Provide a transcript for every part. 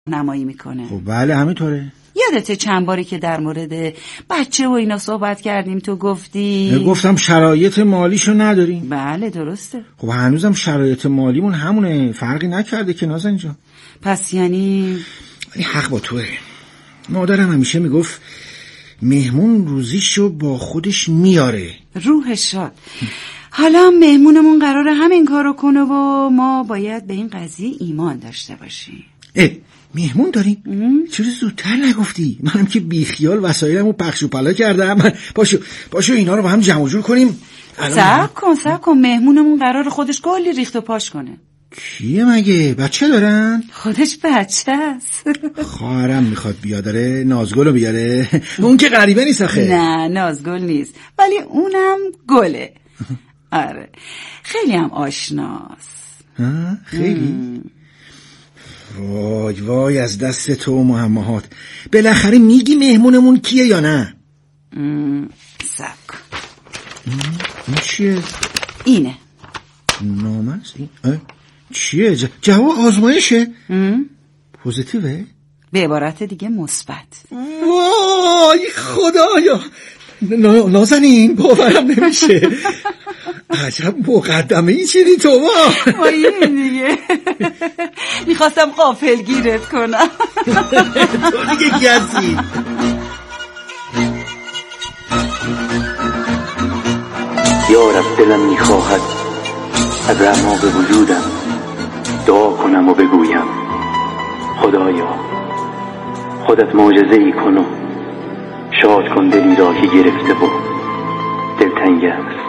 نمایی میکنه. خب بله همینطوره. یادته چند باری که در مورد بچه و اینا صحبت کردیم تو گفتی؟ گفتم شرایط مالیشو نداریم. بله درسته. خب هنوزم شرایط مالیمون همونه، فرقی نکرده که نازن جان. پس یعنی حق با توه. مادرم همیشه میگفت مهمون روزیشو با خودش میاره. روحش شاد. حالا مهمونمون قراره همین کارو کنه و ما باید به این قضیه ایمان داشته باشیم. مهمون داریم؟ چرا زودتر نگفتی؟ منم که بیخیال وسایلمو پخش و پلا کردم. پاشو اینا رو با هم جمع جور کنیم. صبر کن مهمونمون قراره خودش کلی ریخت و پاش کنه. کیه مگه؟ بچه دارن؟ خودش بچه است. خواهرم میخواد بیادره نازگلو بیاره. اون که غریبه نیست آخه. نه نازگل نیست ولی اونم گله. آره خیلی هم آشناست. خیلی؟ وای از دست تو و محمد. بالاخره میگی مهمونمون کیه یا نه؟ سک این چیه؟ اینه نامه است این؟ چیه؟ جواب آزمایشه؟ پوزیتیوه؟ به عبارت دیگه مثبت. وای خدایا نازنین باورم نمیشه. عجب مقدمه ای چیدی تو ما این دیگه میخواستم غافلگیرت کنم. تو دیگه گزی. یا رب دلم میخواهد از اعماق وجودم دعا کنم و بگویم خدایا خودت معجزه‌ای کن و شاد کن دلی را که گرفته و دلتنگ است.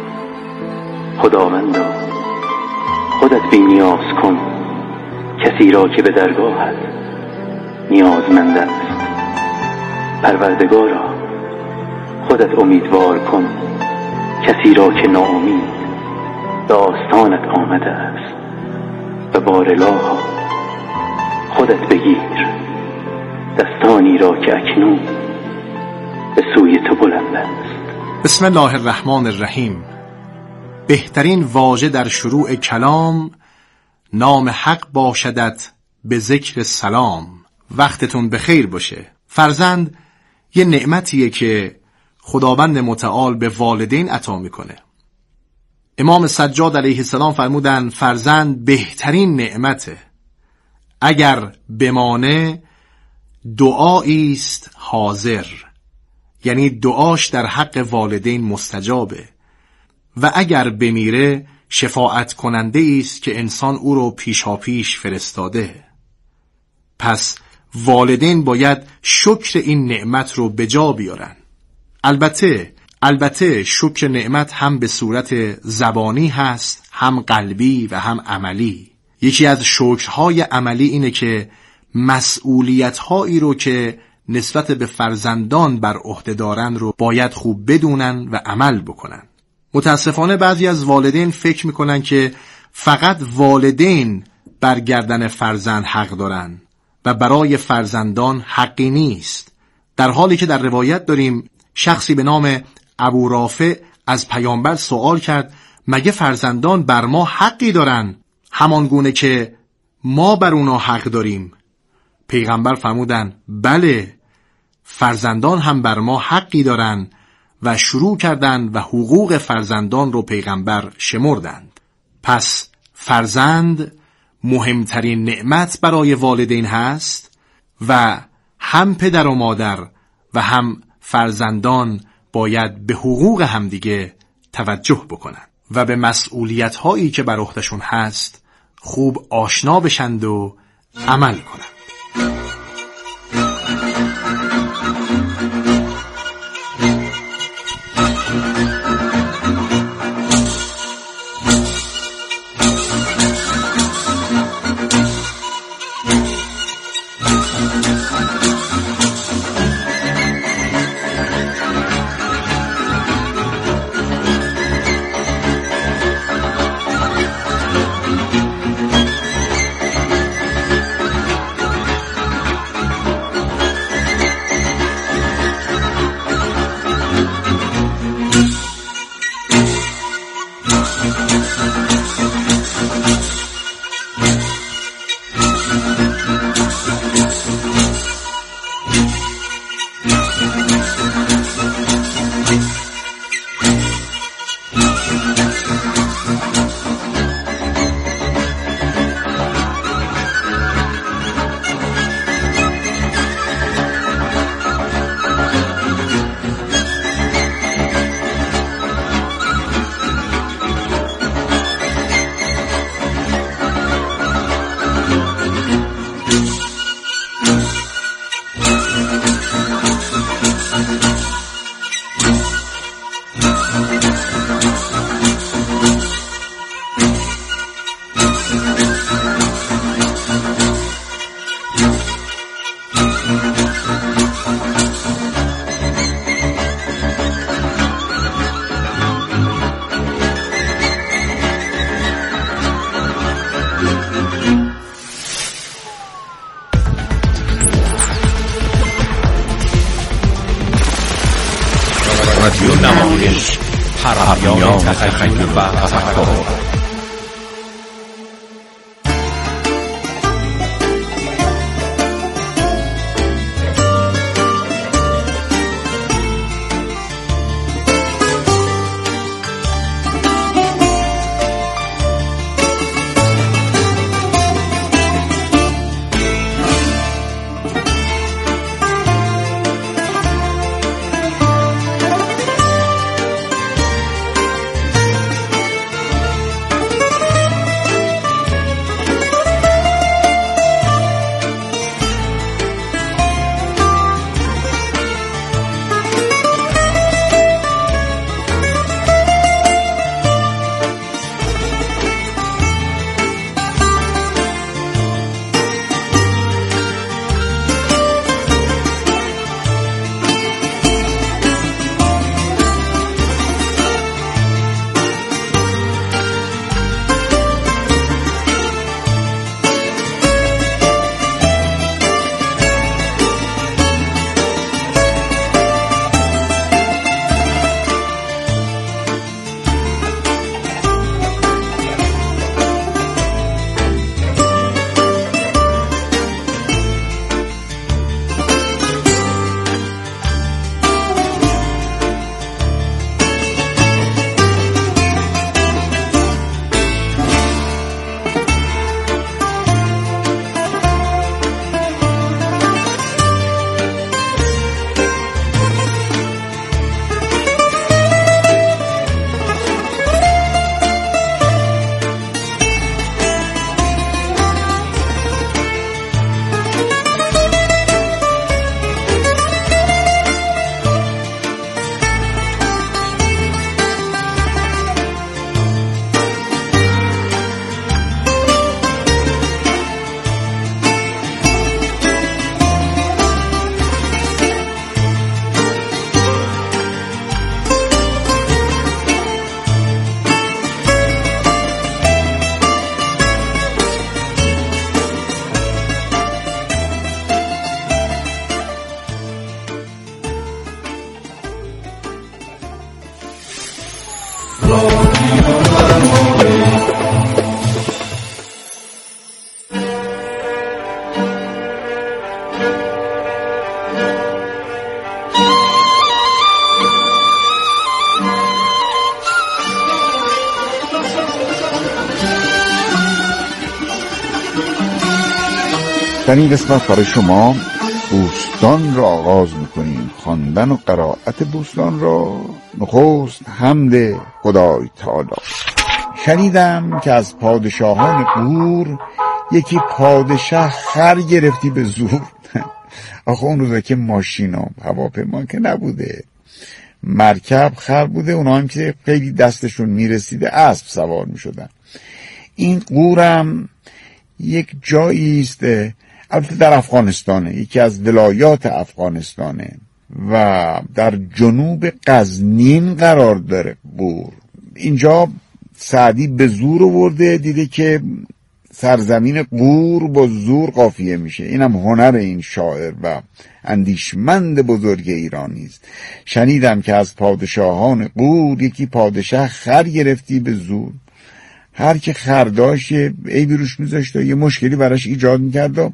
خداوندا خودت بی نیاز کن کسی را که به درگاهت نیازمند است. پروردگارا خودت امیدوار کن کسی را که ناامید به آستانت آمده است. و بارالله خودت بگیر دستانی را که اکنون به سوی تو بلند است. بسم الله الرحمن الرحیم. بهترین واژه در شروع کلام نام حق باشدت به ذکر سلام. وقتتون بخیر باشه. فرزند یه نعمتیه که خداوند متعال به والدین عطا میکنه. امام سجاد علیه السلام فرمودن فرزند بهترین نعمته، اگر بمانه دعایی است حاضر، یعنی دعاش در حق والدین مستجابه، و اگر بمیره شفاعت کننده است که انسان او رو پیشاپیش فرستاده. پس والدین باید شکر این نعمت رو به جا بیارن. البته شکر نعمت هم به صورت زبانی هست، هم قلبی و هم عملی. یکی از شکرهای عملی اینه که مسئولیت‌هایی رو که نسبت به فرزندان بر عهده دارن رو باید خوب بدونن و عمل بکنن. متاسفانه بعضی از والدین فکر میکنن که فقط والدین بر گردن فرزند حق دارن و برای فرزندان حقی نیست، در حالی که در روایت داریم شخصی به نام ابو رافع از پیامبر سوال کرد مگه فرزندان بر ما حقی دارن همان گونه که ما بر اونا حق داریم؟ پیغمبر فرمودن بله، فرزندان هم بر ما حقی دارن و شروع کردند و حقوق فرزندان رو پیغمبر شمردند. پس فرزند مهمترین نعمت برای والدین هست و هم پدر و مادر و هم فرزندان باید به حقوق همدیگه توجه بکنند و به مسئولیت هایی که بر عهدهشون هست خوب آشنا بشند و عمل کنند. رادیو نمایش، پرهیان تخیل و تفکر. در این قسمت برای شما بوستان را آغاز میکنیم. خواندن و قرائت بوستان را نخست حمد خدای تعالی. شنیدم که از پادشاهان غور یکی پادشاه خر گرفتی به زور. آخه اون روزا که ماشین و هواپیما که نبوده، مرکب خر بوده، اونا هم که خیلی دستشون میرسیده اسب سوار میشدن. این غورم یک جایی است، البته در افغانستانه، یکی از ولایات افغانستانه و در جنوب غزنین قرار داره غور. اینجا سعدی به زور آورده، دیده که سرزمین غور با زور قافیه میشه. اینم هنر این شاعر و اندیشمند بزرگ ایرانی است. شنیدم که از پادشاهان غور یکی پادشاه خر گرفتی به زور. هر که خر داشت عیبی روش میذاشت، یه مشکلی براش ایجاد میکرد و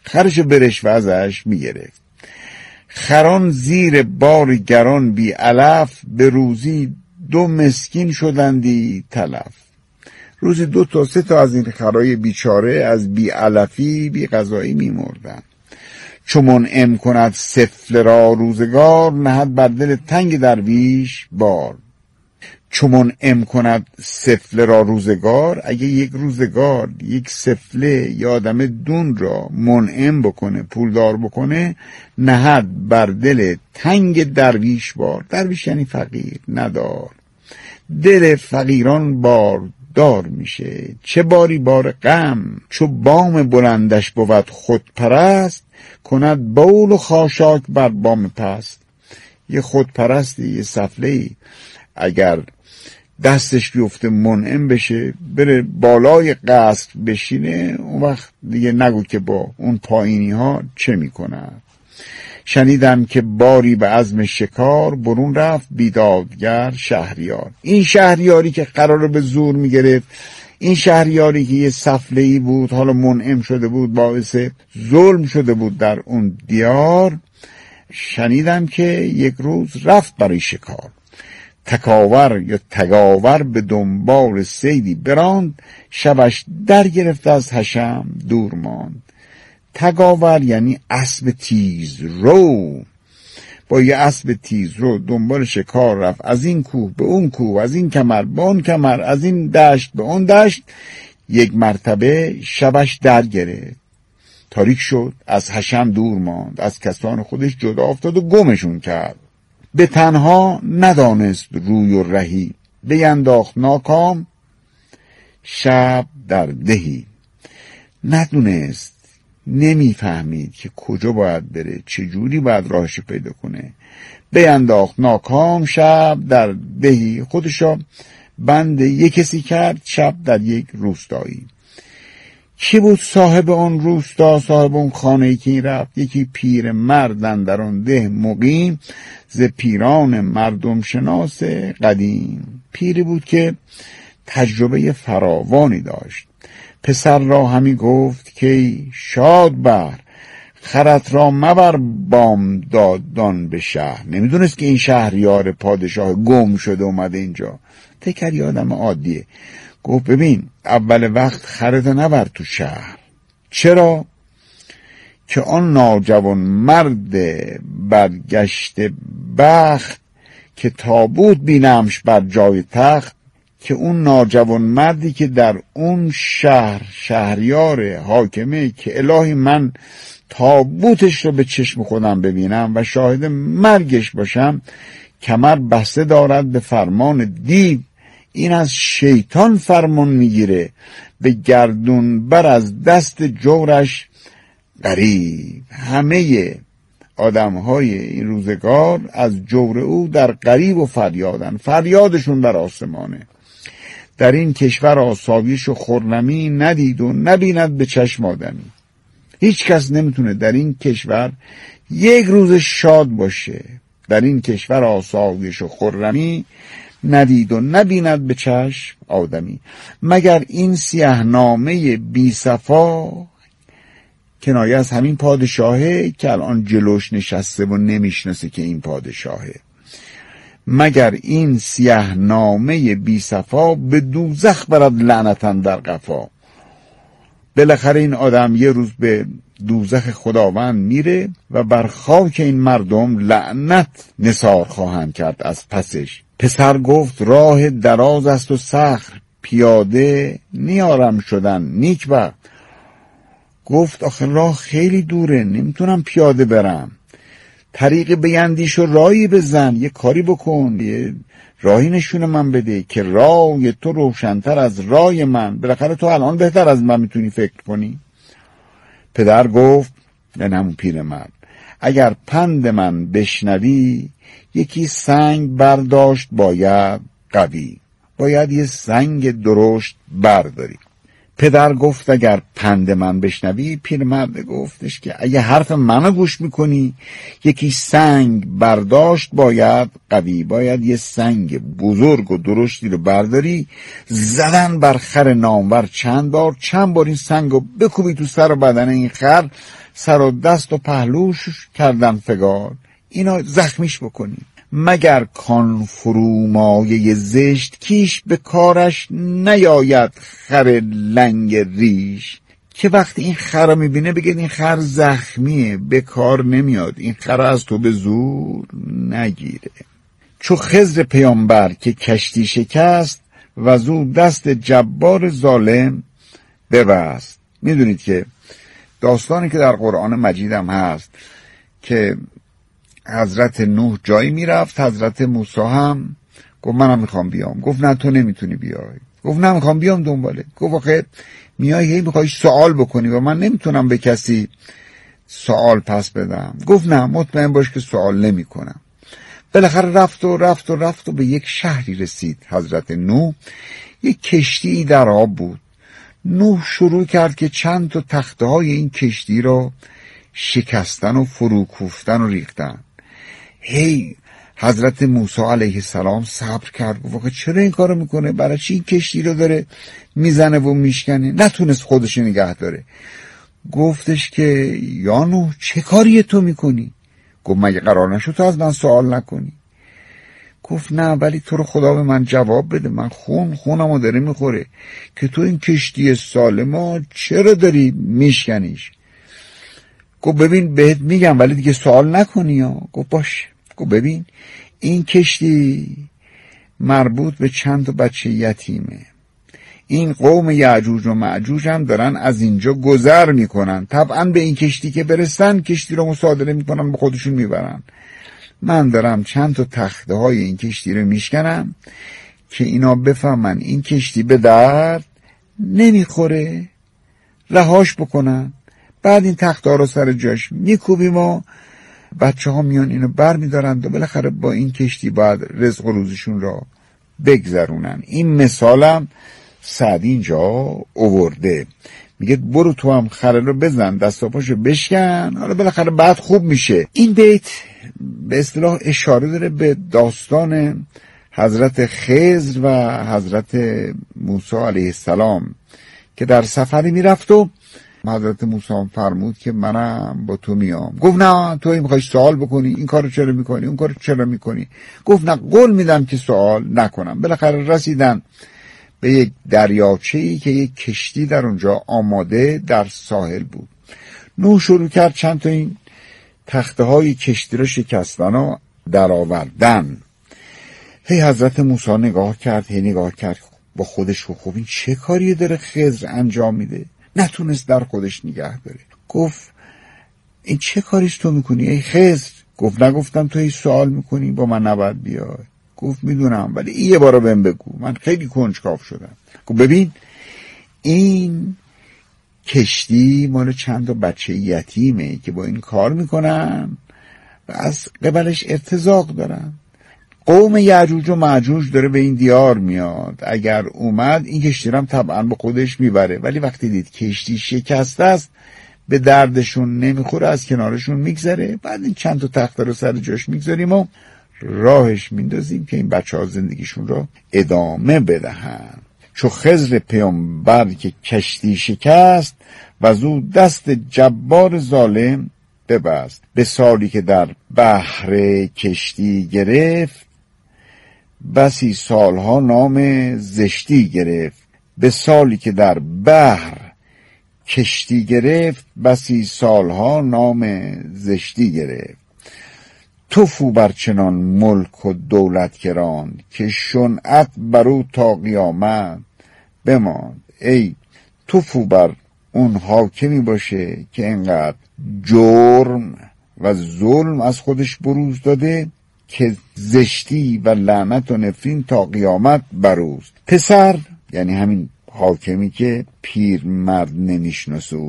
خرشو برشوه ازش میگرفت. خران زیر بار گران بی علف، به روزی 2 مسکین شدندی تلف. روزی 2 تا 3 تا از این خرای بیچاره از بی علفی بی غذایی میمردن. چو منعم کند سفله را روزگار، نهد بر دل تنگ درویش بار. چو منعم کند سفله را روزگار، اگه یک روزگار یک سفله یا آدم دون را منعم بکنه، پولدار بکنه، نهد بر دل تنگ درویش بار. درویش یعنی فقیر، ندار. دل فقیران باردار میشه. چه باری بار غم، چو بام بلندش بود خودپرست، کند بول و خاشاک بر بام پست. یه خودپرستی، یه سفله‌ای اگر دستش بیفته منعم بشه، بره بالای قصر بشینه، اون وقت دیگه نگو که با اون پایینی ها چه میکنه. شنیدم که باری به عزم شکار، برون رفت بیدادگر شهریار. این شهریاری که قراره به زور میگرفت، این شهریاری که یه سفله‌ای بود، حالا منعم شده بود، باعث ظلم شده بود در اون دیار، شنیدم که یک روز رفت برای شکار. تکاور یا تگاور به دنبال صیدی براند، شبش در گرفت از حشم دور ماند. تگاور یعنی اسب تیز رو. با یه اسب تیز رو دنبال شکار رفت، از این کوه به اون کوه، از این کمر به اون کمر، از این دشت به اون دشت. یک مرتبه شبش در گرفت، تاریک شد، از حشم دور ماند، از کسان خودش جدا افتاد و گمشون کرد. به تنها ندانست روی و رهی، بینداخت ناکام شب در دهی. ندونست، نمیفهمید که کجا باید بره، چجوری باید راهشو پیدا کنه. بینداخت ناکام شب در دهی. خودشو بند یک کسی کرد شب در یک روستایی. کی بود صاحب اون روستا، صاحب اون خانه‌ای که این رفت؟ یکی پیر مردن در آن ده مقیم، ز پیران مردم شناس قدیم. پیری بود که تجربه فراوانی داشت. پسر را همی گفت که شاد بر، خرت را مبر بام دادان به شهر. نمیدونست که این شهریار پادشاه گم شده اومده اینجا. فکر آدم عادیه. گفت ببین، اول وقت خرت نبر تو شهر. چرا؟ که آن ناجوان مرد برگشت بخت، که تابوت بینمش بر جای تخت. که اون ناجوان مردی که در اون شهریار حاکمه، که الهی من تابوتش رو به چشم خودم ببینم و شاهد مرگش باشم، کمر بسته دارد به فرمان دیو. این از شیطان فرمان میگیره، به گردون بر از دست جورش غریب. همه آدمهای این روزگار از جور او در غریب و فریادن، فریادشون در آسمانه. در این کشور آسایش و خرمی ندید و نبیند به چشم آدمی. هیچ کس نمیتونه در این کشور یک روز شاد باشه. در این کشور آسایش و خرمی ندید و نبیند به چشم آدمی، مگر این سیهنامه بی صفا، کنایه از همین پادشاهه که الان جلوش نشسته و نمیشناسه که این پادشاهه. مگر این سیهنامه بی صفا، به دوزخ برد لعنتن در قفا. بالاخره این آدم یه روز به دوزخ خداوند میره و بر خاک این مردم لعنت نثار خواهند کرد از پسش. پسر گفت راه دراز است و سخت، پیاده نیارم شدن نیک بخت. گفت آخه راه خیلی دوره، نمیتونم پیاده برم. طریق بیندیش و راهی بزن، یه کاری بکن، یه راهی نشون من بده که راه تو روشن‌تر از راه من. بالاخره تو الان بهتر از من میتونی فکر کنی. پدر گفت، یعنی همون پیرمرد، اگر پند من بشنوی، یکی سنگ برداشت باید قوی. باید یه سنگ درشت برداری. پدر گفت اگر پند من بشنوی. پیرمرد گفتش که اگه حرف منو گوش میکنی یکی سنگ برداشت باید قوی، باید یه سنگ بزرگ و درشتی رو برداری، زدن بر خر نامور چند بار این سنگ رو بکوبی تو سر و بدن این خر، سر و دست و پهلوش کردن فگار، اینا زخمیش بکنی. مگر کان فرومایه زشت کیش، به کارش نیاید خر لنگ ریش. که وقتی این خر رو میبینه بگید این خر زخمیه، به کار نمیاد، این خر از تو به زور نگیره. چو خضر پیامبر که کشتی شکست، و زو دست جبار ظالم ببست. میدونید که داستانی که در قرآن مجید هم هست که حضرت نوح جایی میرفت، حضرت موسی هم گفت منم میخوام بیام. گفت نه تو نمیتونی بیای. گفت نه میخوام بیام دنباله. گفت آخه میای هی میخوای سوال بکنی و من نمیتونم به کسی سوال پس بدم. گفت نه مطمئن باش که سوال نمی کنم. بالاخره رفت و به یک شهری رسید. حضرت نوح یک کشتی در آب بود. نوح شروع کرد که چند تا تخته های این کشتی رو شکستن و فروکوفتن و ریختن. هی حضرت موسی علیه السلام صبر کرد، گفت چرا این کارو میکنه؟ برای چی این کشتی رو داره میزنه و میشکنه؟ نتونست خودش نگه داره. گفتش که یا نوح چه کاری تو میکنی؟ گفت مگه قرار نشد تو از من سوال نکنی؟ گفت نه ولی تو رو خدا به من جواب بده، من خونمو داره میخوره که تو این کشتی سالمو چرا داری میشکنیش؟ گفت ببین بهت میگم ولی دیگه سوال نکنی ها. گفت باش. گفت ببین این کشتی مربوط به چند تا بچه یتیمه، این قوم یعجوج و معجوج هم دارن از اینجا گذر میکنن، طبعا به این کشتی که برسن کشتی رو مصادره میکنن به خودشون میبرن. من دارم چند تا تخته های این کشتی رو میشکنم که اینا بفهمن این کشتی به درد نمیخوره، رهاش بکنن. بعد این تخته ها رو سر جاش میکوبیم و بچه ها میان اینو بر میدارند و بالاخره با این کشتی باید رزق و روزشون را بگذرونن. این مثالم سعدی اینجا اوورده، میگه برو تو هم خره رو بزن، دست و پاشو بشکن، حالا بالاخره بعد خوب میشه. این بیت به اصطلاح اشاره داره به داستان حضرت خضر و حضرت موسی علیه السلام که در سفری میرفت و حضرت موسی فرمود که منم با تو میام. گفت نه تو میخوای سوال بکنی، این کارو چرا میکنی، اون کارو چرا میکنی؟ گفت نه قول میدم که سوال نکنم. بالاخره رسیدن به یک دریاچه‌ای که یک کشتی در اونجا آماده در ساحل بود. نوح شروع کرد چند تا این تخته های کشتی رو شکستن و در آوردن. هی حضرت موسی نگاه کرد با خودش، خب این چه کاری داره خضر انجام میده؟ نتونست در خودش نگه داره. گفت این چه کاریش تو میکنی ای خضر؟ گفت نگفتم تو هیچ سوال میکنی با من نباید بیای؟ گفت میدونم ولی یه بارو بهم بگو، من خیلی کنجکاو شدم. گفت ببین این کشتی مال چند تا بچه یتیمه که با این کار میکنن و از قبلش ارتزاق دارن. قوم یعجوج و معجوج داره به این دیار میاد، اگر اومد این کشتی هم طبعا به خودش میبره، ولی وقتی دید کشتی شکسته است به دردشون نمیخوره، از کنارشون میگذره. بعد این چند تا تخته رو سر جاش میگذاریم و راهش میندازیم که این بچه ها زندگیشون رو ادامه بدهن. چو خضر پیامبر که کشتی شکست، و زو دست جبار ظالم ببست. به سالی که در بحر کشتی گرفت، بسی سالها نام زشتی گرفت. به سالی که در بحر کشتی گرفت، بسی سالها نام زشتی گرفت. توفو بر چنان ملک و دولت گران، که شنعت برو تا قیامت بماند. ای توفو بر اون حاکمی باشه که اینقدر جرم و ظلم از بروز بروز داده که زشتی و لعنت و نفرین تا قیامت بروز. پسر یعنی همین حاکمی که پیر مرد نمیشناسه او را.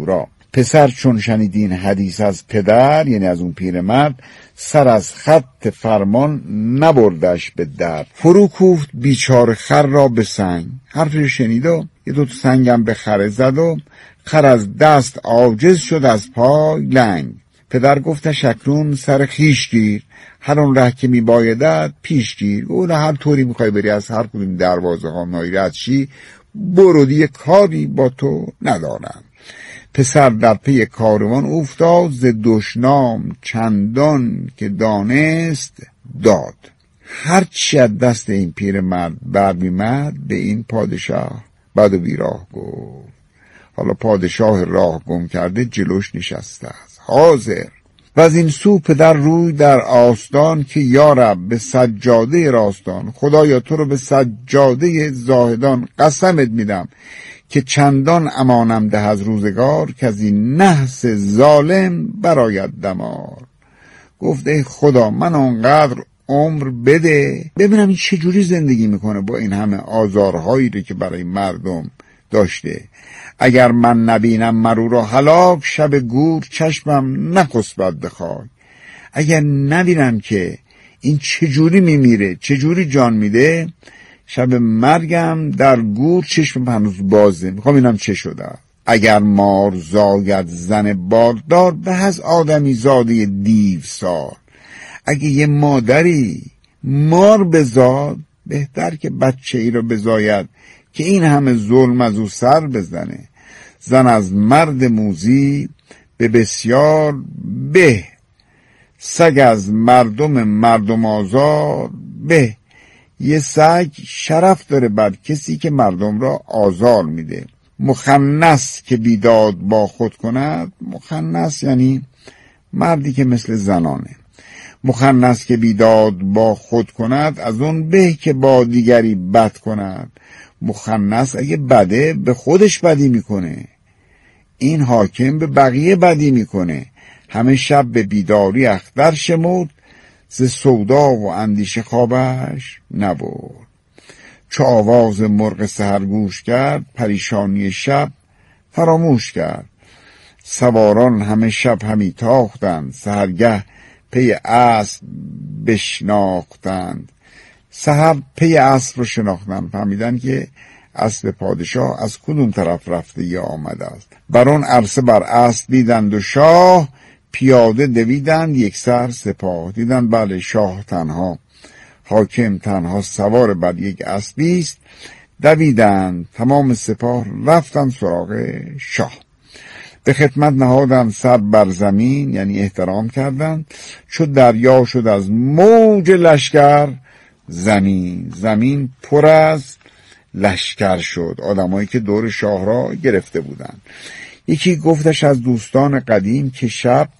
پسر چون شنید این حدیث از پدر، یعنی از اون پیرمرد، سر از خط فرمان نبردش به در. فرو کوفت بیچاره خر را به سنگ. حرفش شنید و یه دو تا سنگم به خر زد و خر از دست عاجز شد، از پای لنگ. پدر گفتش اکنون سر خویش گیر، هر آن ره که می بایدت پیش گیر. اون هر طوری میخوای بری، از هر کدوم دروازه ها نایرد شی، برو، دیگه کاری با تو ندارم. پسر در پی کاروان افتاد، ز دشنام چندان که دانست داد. هرچی از دست این پیرمرد برمی‌آمد به این پادشاه بد و بیراه گفت. حالا پادشاه راه گم کرده جلوش نشسته است حاضر. و از این سو پدر روی در آستان که یارب به سجاده راستان، خدایا تو رو به سجاده زاهدان قسمت میدم که چندان امانم ده از روزگار، که از این نحس ظالم براید دمار. گفت ای خدا من آنقدر عمر بده ببینم این چجوری زندگی میکنه با این همه آزارهایی رو که برای مردم داشته. اگر من نبینم مرو را هلاک، شب گور چشمم نخسبد به خاک. اگر نبینم که این چجوری میمیره، چجوری جان میده، شب مرگم در گور چشمم هنوز بازه، میخوام اینم چه شده. اگر مار زاید زن باردار، به از آدمی زاده دیو سار. اگه یه مادری مار بزاد، بهتر که بچه ای رو بزاید که این همه ظلم از او سر بزنه. زن از مرد موذی به بسیار به، سگ از مردم آزار به. یه سگ شرف داره بر کسی که مردم را آزار میده. مخنث که بیداد با خود کند، مخنث یعنی مردی که مثل زنانه. مخنث که بیداد با خود کند، از اون به که با دیگری بد کند. مخنث اگه بده به خودش بدی میکنه، این حاکم به بقیه بدی میکنه. همه شب به بیداری اختر شمرد، ز سودا و اندیشه خوابش نبرد. چو آواز مرغ سحر گوش کرد، پریشانی شب فراموش کرد. سواران همه شب همی تاختند، سحرگه پی اسب بشناختند. سحر پی اسب رو شناختن، فهمیدن که اسب پادشاه از کدوم طرف رفته یا آمده است. بران عرصه بر اسب دیدند و شاه، پیاده دویدند یک سر سپاه. دیدند بله شاه تنها، حاکم تنها سوار بر یک اسبی است. دویدند تمام سپاه، رفتند سراغ شاه. به خدمت نهادند سر بر زمین، یعنی احترام کردند. چو دریا شد از موج لشکر زمین، زمین پر از لشکر شد، آدمایی که دور شاه را گرفته بودند. یکی گفتش از دوستان قدیم که شب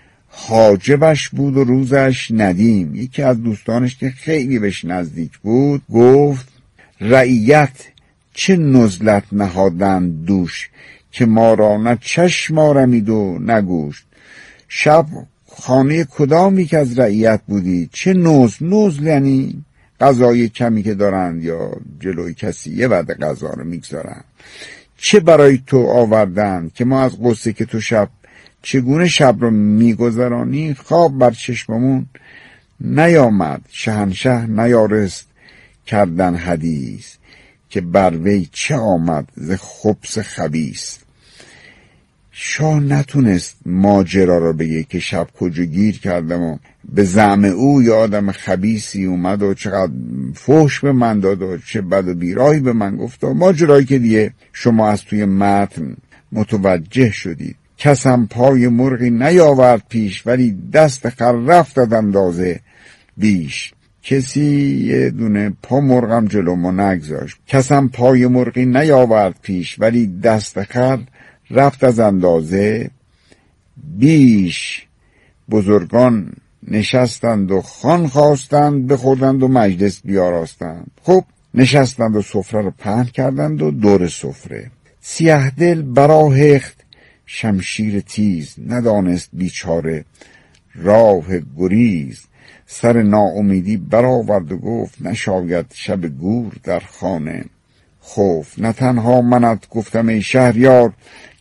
حاجبش بود و روزش ندیم. یکی از دوستانش که خیلی بهش نزدیک بود گفت رعیت چه نزلت نهادند دوش، که ما را نه چشم آرمید و نگوش. شب خانه کدامی که از رعیت بودی؟ چه نزل یعنی غذای کمی که دارند یا جلوی کسی یه وعده غذا رو میگذارن. چه برای تو آوردند که ما از قصه که تو شب چگونه شب رو میگذرانی، خواب بر چشممون نیامد. شهنشه نیارست کردن حدیث، که بر وی چه آمد ز خبث خبیث. شاه نتونست ماجرا را بگه که شب کجا گیر کردم و به زعم او یه آدم خبیثی اومد و چقدر فحش به من داد و چه بد و بیراهی به من گفت و ماجرایی که دیگه شما از توی متن متوجه شدید. کسم پای مرغی نیاورد پیش، ولی دست خر رفت از اندازه بیش. کسی یه دونه پا مرغم جلو ما نگذاشت. کسم پای مرغی نیاورد پیش، ولی دست خر رفت از اندازه بیش. بزرگان نشستند و خوان خواستند، بخوردند و مجلس بیاراستند. خب نشستند و سفره رو پهن کردند و دور سفره. سیه دل براهخت شمشیر تیز، ندانست بیچاره راه گریز. سر ناامیدی برآورد و گفت نشاید شب گور در خانه خوف. نه تنها منت گفتم ای شهریار،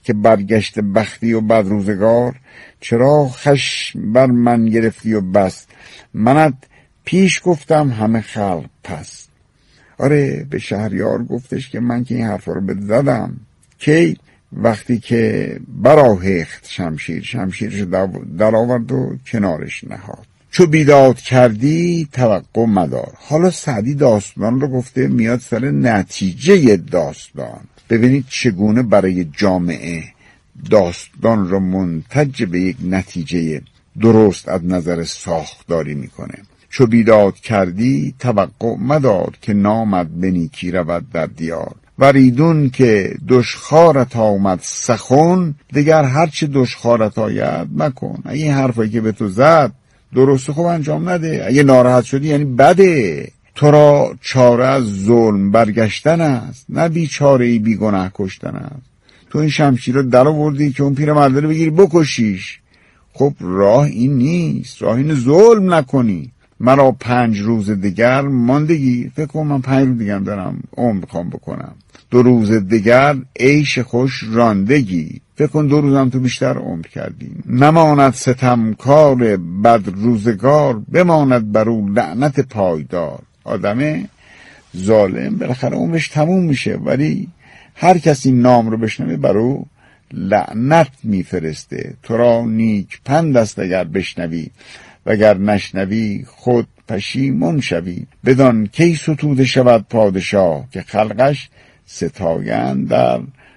که برگشت بختی و بد روزگار. چرا خشم بر من گرفتی و بس، منت پیش گفتم همه خلق پس. آره به شهریار گفتش که من که این حرفا رو بهت زدم. کی؟ وقتی که براهیخت شمشیرش در آورد و کنارش نهاد. چو بیداد کردی توقع مدار. حالا سعدی داستان رو گفته، میاد سر نتیجه داستان. ببینید چگونه برای جامعه داستان رو منتج به یک نتیجه درست از نظر ساختاری میکنه. چو بیداد کردی توقع مدار، که نامد به نیکی رود در دیار. وریدون که دشخارت آمد سخن، دیگر هرچه دشخارت آید مکن. اگه این حرفایی که به تو زد درست خوب انجام نده، اگه ناراحت شدی یعنی بده. تو را چاره از ظلم برگشتن است، نه بیچاره‌ای بی گناه کشتن است. تو این شمشیر رو در آوردی که اون پیرمرد رو بگیری بکشیش. خب راه این نیست، راه این ظلم نکنی. مرا 5 روز دیگر ماندگی، فکر کنم من 5 روز دیگر دارم عمر میخوام بکنم. 2 روز دیگر عیش خوش راندگی، فکر کن 2 روزم تو بیشتر عمر کردی. نماند ستمکار بد روزگار، بماند بر او لعنت پایدار. آدم ظالم بالاخره عمرش تموم میشه، ولی هر کسی نام رو بشنوه بر او لعنت میفرسته. تو را نیک پند است اگر بشنوی، وگر نشنوی خود پشیمون شوی. بدان کی ستوده شود پادشاه، که خلقش ستایند در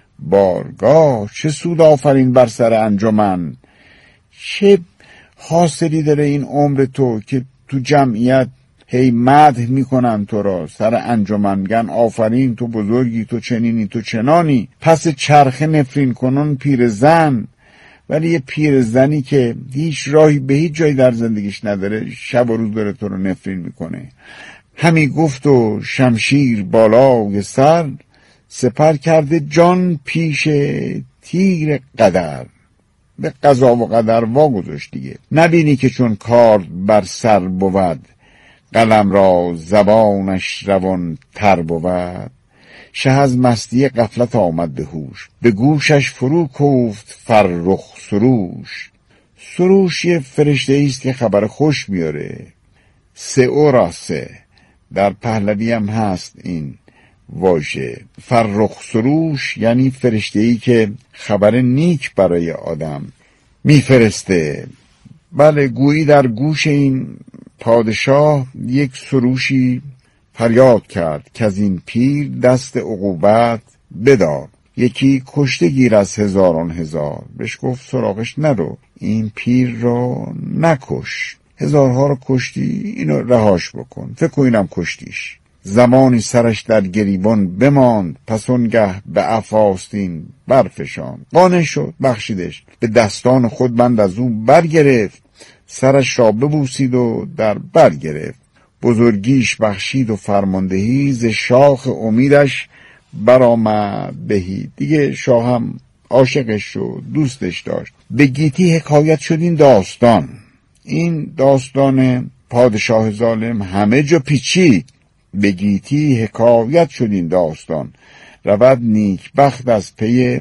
بارگاه. چه سود آفرین بر سر انجمن، چه حاصلی داره این عمر تو که تو جمعیت هی مدح میکنن تو را، سر انجمن میگن آفرین تو بزرگی، تو چنینی، تو چنانی. پس چرخه نفرین کنن پیر زن. ولی یه پیر زنی که هیچ راهی به هیچ جایی در زندگیش نداره، شب و روز داره تو رو نفرین میکنه. همی گفت و شمشیر بالای سر، سپر کرده جان پیش تیر قدر. به قضا و قدر واگذاشت دیگه. نبینی که چون کار بر سر بود، قلم را زبانش روان تر بود. شه از مستی غفلت آمد به هوش، به گوشش فرو کوفت فرخ سروش. سروش یه فرشته ایست که خبر خوش میاره. سئوراسه در پهلوی هم هست این واژه. فرخ سروش یعنی فرشته ای که خبر نیک برای آدم میفرسته. بله گویی در گوش این پادشاه یک سروشی فریاد کرد که از این پیر دست عقوبت بدار. یکی کشته گیر از هزاران هزار. بهش گفت سراغش نرو، این پیر را نکش. هزارها رو کشتی، اینو رهاش بکن. فکر کن اینم کشتیش. زمانی سرش در گریبان بماند، پس اونگه به عفاستین برفشان. قانع شد، بخشیدش. به دستان خود بند از او برگرفت، سرش را ببوسید و در برگرفت. بزرگیش بخشید و فرماندهی، ز شاخ امیدش برآمد بهی. دیگه شاه هم عاشقش شد، دوستش داشت. به گیتی حکایت شد این داستان. این داستان پادشاه ظالم همه جا پیچید. به گیتی حکایت شد این داستان، رود نیک بخت از پی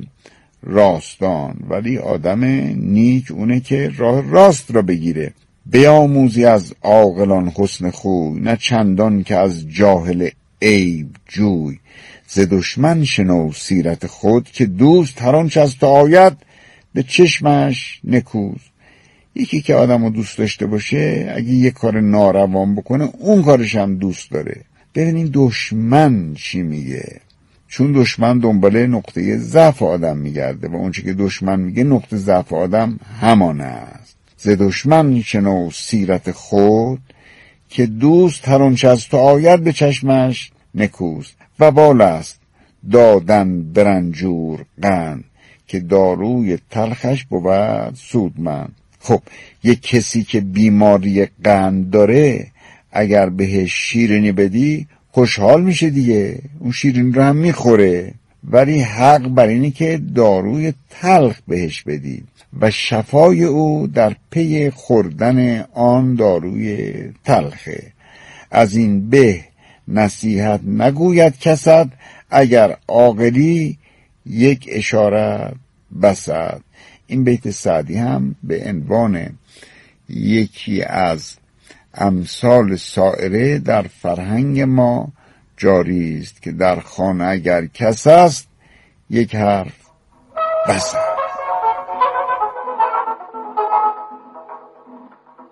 راستان. ولی آدم نیک اونه که راه راست را بگیره. بیاموزی از عاقلان حسن خوی، نه چندان که از جاهل عیب جوی. ز دشمن شنو سیرت خود، که دوست هر آنچه از تو آید به چشمش نکوز. یکی که آدمو دوست داشته باشه، اگه یه کار ناروان بکنه اون کارش هم دوست داره. ببین این دشمن چی میگه، چون دشمن دنباله نقطه ضعف آدم میگرده و اونچه که دشمن میگه نقطه ضعف آدم همان است. ز دشمن شنو سیرت خود، که دوست هر آنچه از تو آید به چشمش نکوست. و بال است دادن برنجور قند، که داروی تلخش بود سودمند. خب یک کسی که بیماری قند داره، اگر بهش شیرینی بدی خوشحال میشه دیگه، اون شیرینی رو هم میخوره. ولی حق بر اینی که داروی تلخ بهش بدی و شفای او در پی خوردن آن داروی تلخه. از این به نصیحت نگوید کست، اگر عاقلی یک اشارت بسد. این بیت سعدی هم به عنوان یکی از امثال سائره در فرهنگ ما جاری است که در خانه اگر کس است یک حرف بسد.